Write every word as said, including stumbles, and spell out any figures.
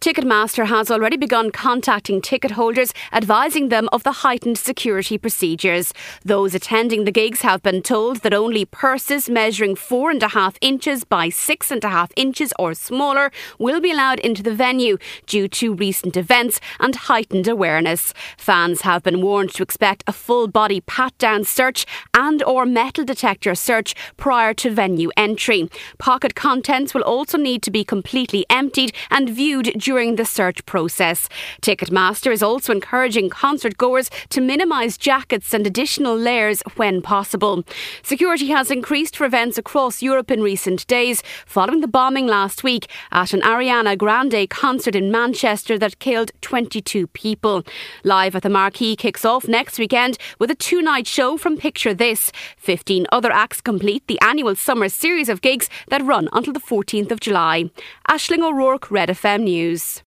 Ticketmaster has already begun contacting ticket holders, advising them of the heightened security procedures. Those attending the gigs have been told that only purses measuring four and a half inches by six and a half inches or smaller will be allowed into the venue due to recent events and heightened awareness. Fans have been warned to expect a full-body pat-down search and or metal detector search prior to venue entry. Pocket contents will also need to be completely emptied and viewed during the search process. Ticketmaster is also encouraging concert goers to minimise jackets and additional layers when possible. Security has increased for events across Europe in recent days following the bombing last week at an Ariana Grande concert in Manchester that killed twenty-two people. Live at the Marquee kicks off next weekend with a two-night show from Picture This. Fifteen other acts complete the annual summer series of gigs that run until the fourteenth of July. Aisling O'Rourke, Red F M News.